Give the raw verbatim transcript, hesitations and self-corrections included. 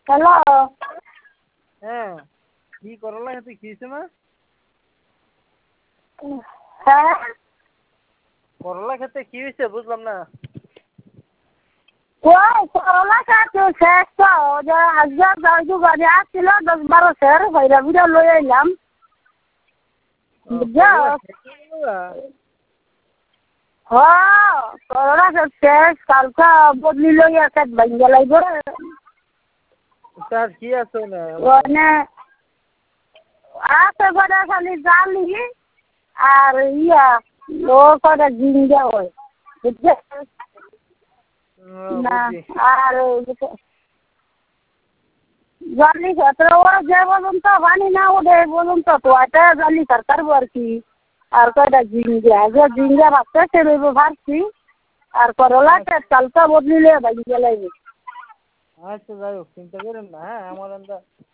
Hello. হ্যাঁ, কি করলা খেতে কি হয়েছে মা? হ্যাঁ, করলা খেতে কি হয়েছে বুঝলাম না। ওই করলা গাছ শেষ তো, যে আজকে গাড়ি গাড়ি আসছিল দশ বারো সের বাইরে বুঝে লই এলাম। ও, বুঝছো? করলা খেতে গেলা? হ্যাঁ, করলা গাছ শেষ, কালকে বদলি লই আছে ভাঙ্গে লাগবে। তার কি আছে না? ওখানে আছে করে খালি জালি আর ইয়া ও করে জিঙ্গা হয়, বুঝছো? ও, না বুঝছি। আর জালি ক্ষেত্রে ওরা যে পর্যন্ত পানি না ওঠে এই পর্যন্ত তো এটা জালি সরকার আর কি। আর কয়টা ঝিঙ্গা যে ঝিঙ্গা ভাবতে সে রইব ভাবছি। আর করলাটা কালকা বদলিলে ভাই লাগবে। আচ্ছা যাই হোক চিন্তা করেন না, হ্যাঁ আমার আমরা